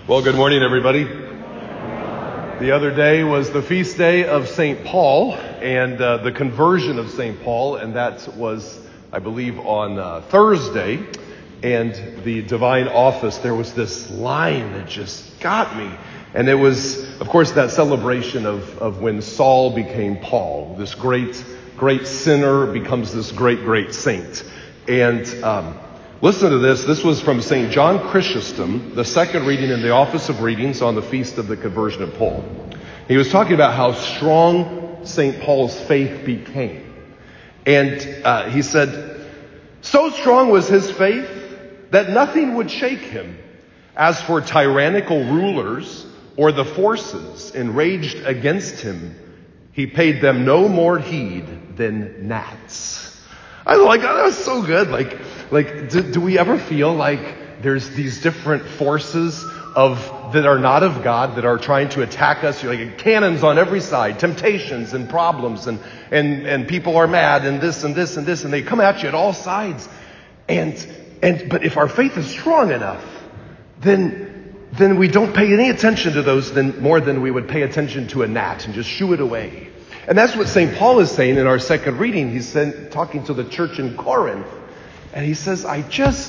Well, good morning, everybody. The other day was the feast day of St. Paul and the conversion of St. Paul, and that was, I believe, on Thursday. And the divine office, there was this line that just got me. And it was, of course, that celebration of when Saul became Paul. This great sinner becomes this great saint. And listen to this. This was from St. John Chrysostom, the second reading in the Office of Readings on the Feast of the Conversion of Paul. He was talking about how strong St. Paul's faith became. And he said, so strong was his faith that nothing would shake him. As for tyrannical rulers or the forces enraged against him, he paid them no more heed than gnats. I was like, oh, that was so good. Do we ever feel like there's these different forces that are not of God that are trying to attack us? You're like cannons on every side, temptations and problems, and people are mad and this and this and this, and they come at you at all sides. But if our faith is strong enough, then we don't pay any attention to those more than we would pay attention to a gnat and just shoo it away. And that's what St. Paul is saying in our second reading. He's talking to the church in Corinth. And he says, I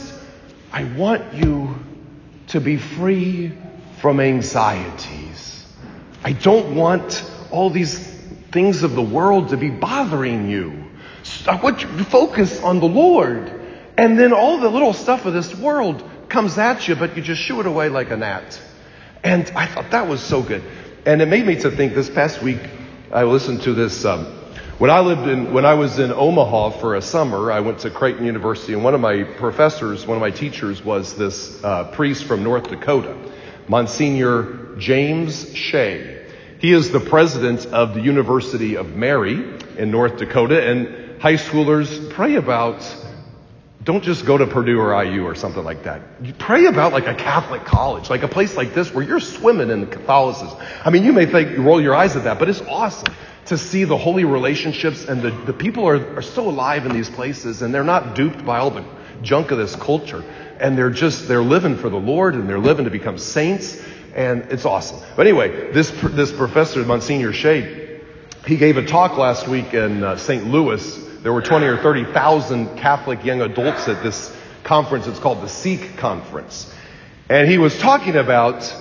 want you to be free from anxieties. I don't want all these things of the world to be bothering you. I want you to focus on the Lord. And then all the little stuff of this world comes at you, but you just shoo it away like a gnat. And I thought that was so good. And it made me to think this past week, I listened to this. When I was in Omaha for a summer, I went to Creighton University, and one of my teachers was this priest from North Dakota, Monsignor James Shea. He is the president of the University of Mary in North Dakota, and high schoolers pray about, don't just go to Purdue or IU or something like that. You pray about like a Catholic college, like a place like this where you're swimming in Catholicism. I mean, you may roll your eyes at that, but it's awesome to see the holy relationships, and the people are so alive in these places, and they're not duped by all the junk of this culture. And they're living for the Lord, and they're living to become saints, and it's awesome. But anyway, this professor, Monsignor Shea, he gave a talk last week in St. Louis. There were 20 or 30,000 Catholic young adults at this conference. It's called the Seek Conference. And he was talking about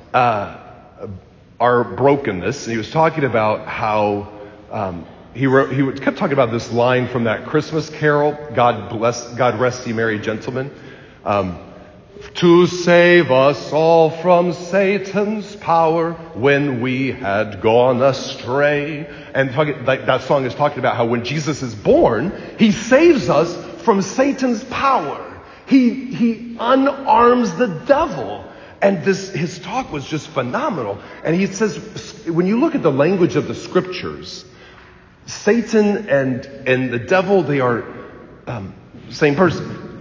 our brokenness. And he was talking about how he kept talking about this line from that Christmas carol, God rest ye merry gentlemen. To save us all from Satan's power when we had gone astray. And that song is talking about how when Jesus is born, he saves us from Satan's power. He unarms the devil. And his talk was just phenomenal. And he says, when you look at the language of the scriptures, Satan and the devil, they are same person.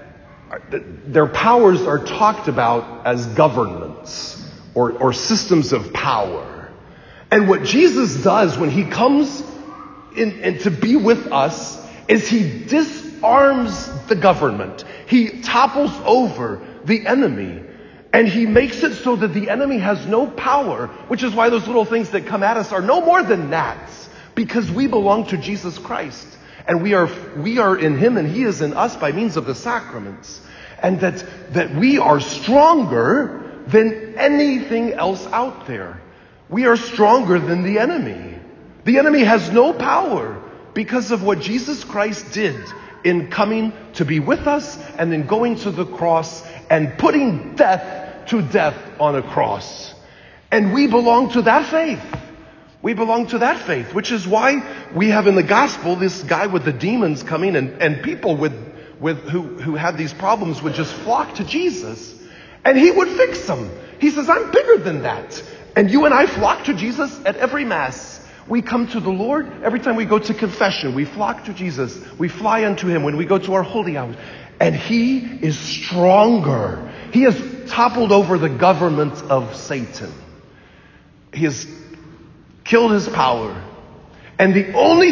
Their powers are talked about as governments or systems of power. And what Jesus does when he comes in to be with us is he disarms the government. He topples over the enemy. And he makes it so that the enemy has no power, which is why those little things that come at us are no more than gnats, because we belong to Jesus Christ. And we are in him and he is in us by means of the sacraments. And that we are stronger than anything else out there. We are stronger than the enemy. The enemy has no power because of what Jesus Christ did in coming to be with us and then going to the cross and putting death to death on a cross. And we belong to that faith. We belong to that faith, which is why we have in the gospel this guy with the demons coming, and people who had these problems would just flock to Jesus, and he would fix them. He says, I'm bigger than that. And you and I flock to Jesus at every Mass. We come to the Lord every time we go to confession. We flock to Jesus. We fly unto him when we go to our holy hours. And he is stronger. He has toppled over the government of Satan. He has killed his power. And the only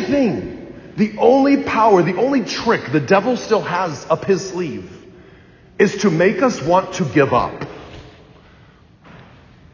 power, the only trick the devil still has up his sleeve is to make us want to give up.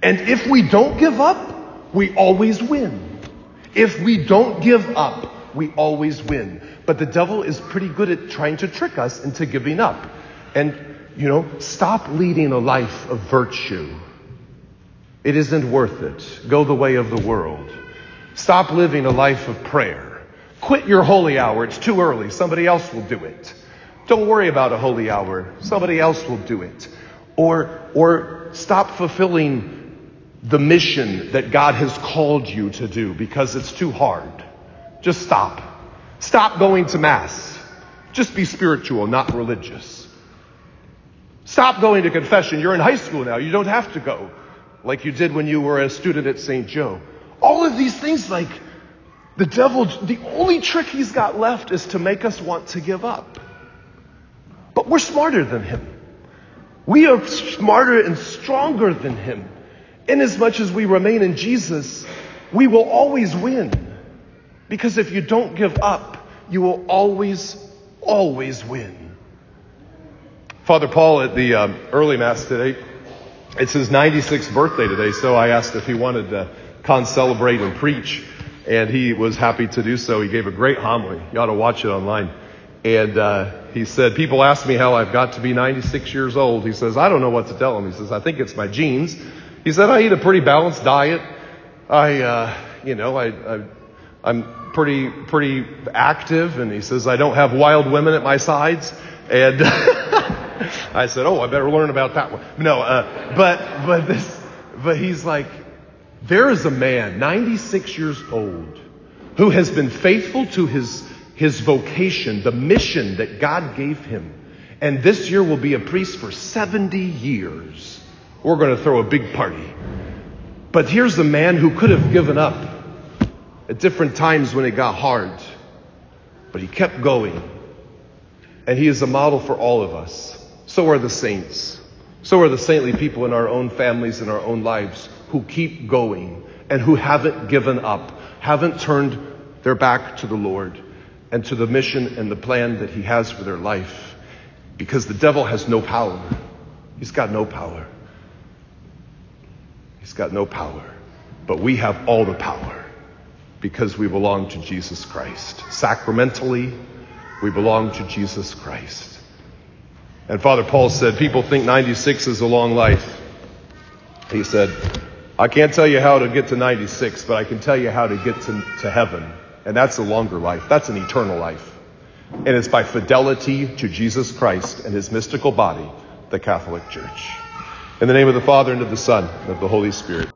And if we don't give up, we always win. If we don't give up, we always win. But the devil is pretty good at trying to trick us into giving up. And, stop leading a life of virtue. It isn't worth it. Go the way of the world. Stop living a life of prayer. Quit your holy hour. It's too early. Somebody else will do it. Don't worry about a holy hour. Somebody else will do it. Or stop fulfilling the mission that God has called you to do because it's too hard. Just stop. Stop going to Mass. Just be spiritual, not religious. Stop going to confession. You're in high school now. You don't have to go like you did when you were a student at St. Joe. All of these things, like the devil, the only trick he's got left is to make us want to give up. But we're smarter than him. We are smarter and stronger than him. Inasmuch as we remain in Jesus, we will always win. Because if you don't give up, you will always win. Father Paul at the early Mass today, it's his 96th birthday today, so I asked if he wanted to celebrate and preach, and he was happy to do so. He gave a great homily. You ought to watch it online. And he said, people ask me how I've got to be 96 years old. He says, I don't know what to tell them. He says, I think it's my genes. He said, I eat a pretty balanced diet. I'm pretty active. And he says, I don't have wild women at my sides. And I said, I better learn about that one. No, but he's like, there is a man, 96 years old, who has been faithful to his vocation, the mission that God gave him. And this year will be a priest for 70 years. We're going to throw a big party. But here's a man who could have given up at different times when it got hard. But he kept going. And he is a model for all of us. So are the saints. So are the saintly people in our own families and our own lives who keep going and who haven't given up, haven't turned their back to the Lord and to the mission and the plan that he has for their life. Because the devil has no power. He's got no power. He's got no power. But we have all the power because we belong to Jesus Christ. Sacramentally, we belong to Jesus Christ. And Father Paul said, people think 96 is a long life. He said, I can't tell you how to get to 96, but I can tell you how to get to heaven. And that's a longer life. That's an eternal life. And it's by fidelity to Jesus Christ and his mystical body, the Catholic Church. In the name of the Father, and of the Son, and of the Holy Spirit.